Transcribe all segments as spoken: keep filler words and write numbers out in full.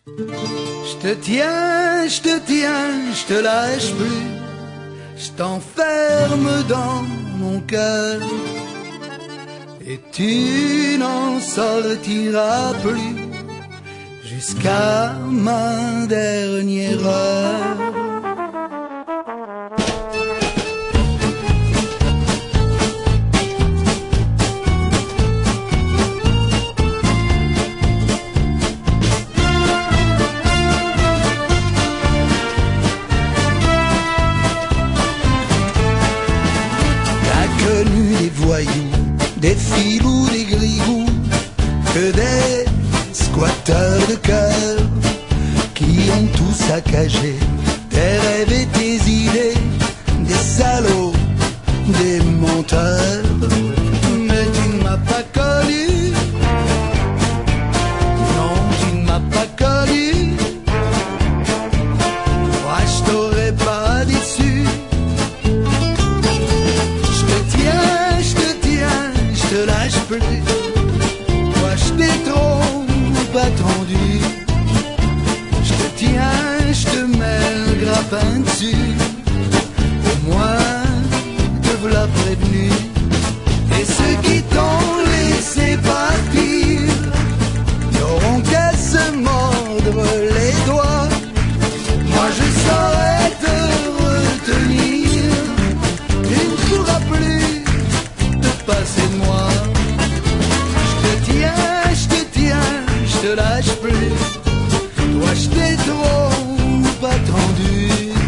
Je te tiens, je te tiens, je te lâche plus. Je t'enferme dans mon cœur et tu n'en sortiras plus jusqu'à ma dernière heure. Des voyous, des filous, des grigous, que des squatteurs de cœur qui ont tout saccagé, tes rêves et tes idées, des salauds, des menteurs. Mais tu ne m'as pas connu, non, tu ne m'as pas connu, moi je t'aurais pas déçu. Je te lâche plus, moi je t'ai trop attendu. Je te tiens, je te mets le grappin dessus. Au moins, te voilà prévenu. Et ceux qui t'ont laissé partir n'auront qu'à se mordre les doigts. Moi je saurais te retenir. Tu ne pourras plus te passer de moi. Je te lâche plus, toi je t'ai trop attendu.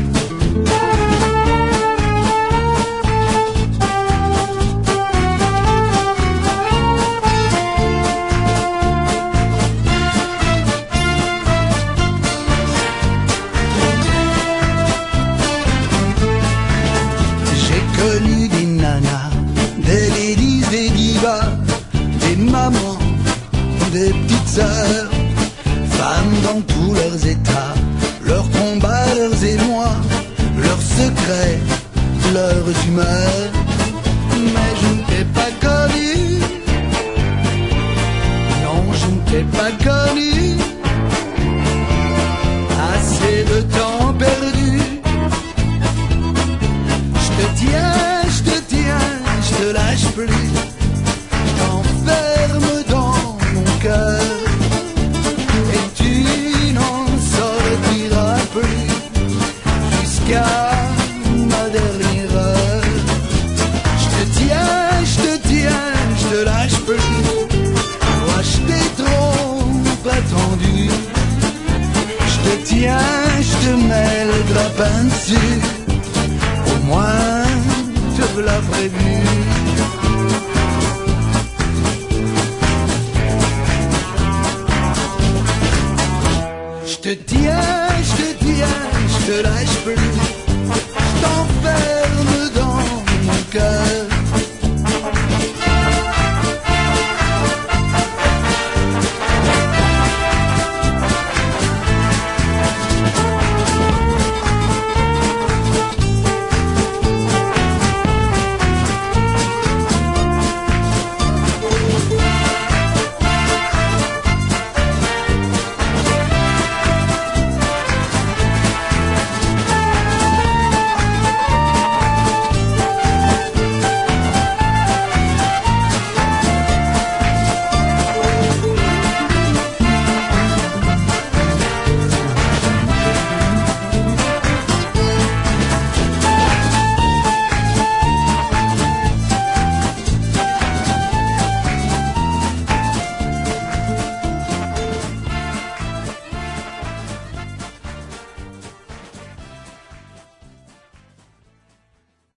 J'ai connu des nanas, des ladies, des divas, des mamans, des petites sœurs, femmes dans tous leurs états, leurs combats, leurs émois, leurs secrets, leurs humeurs. Mais je ne t'ai pas connu, non je ne t'ai pas connu, assez de temps perdu. Je te tiens, je te tiens, je te lâche plus, je t'enferme dans mon cœur et tu n'en sortiras plus jusqu'à ma dernière heure. Je te tiens, je te tiens, je te lâche plus, moi je t'ai trop attendu. Je te tiens, je te mets le grappin dessus, au moins te voilà prévenu. Je te tiens, je te tiens, je te lâche plus, je t'en fais